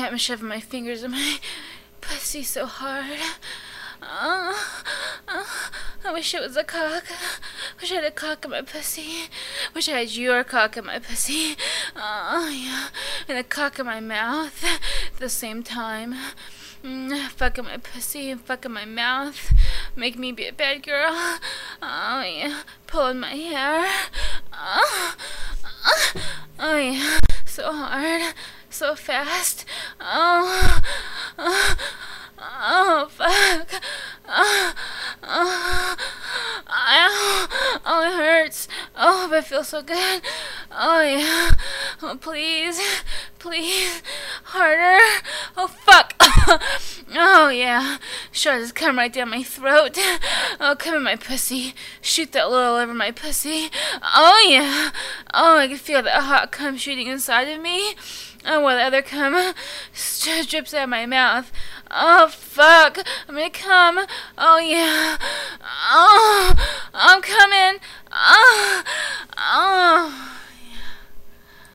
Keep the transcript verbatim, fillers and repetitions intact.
I'm shoving my fingers in my pussy so hard. Oh, oh, I wish it was a cock. Wish I had a cock in my pussy. Wish I had your cock in my pussy. Oh, yeah. And a cock in my mouth at the same time. Mm, fucking my pussy and fucking my mouth. Make me be a bad girl. Oh, yeah. Pulling my hair. Oh, oh, oh yeah. So hard. So fast. Oh, oh. Oh, fuck. Oh, oh, ow. Oh, it hurts. Oh, but it feels so good. Oh, yeah. Oh, please. Please. Harder. Oh, fuck. Oh, yeah. Sure, just come right down my throat. Oh, come in my pussy. Shoot that little over my pussy. Oh, yeah. Oh, I can feel that hot cum shooting inside of me. Oh, while the other cum drips out of my mouth. Oh, fuck. I'm gonna come. Oh, yeah. Oh.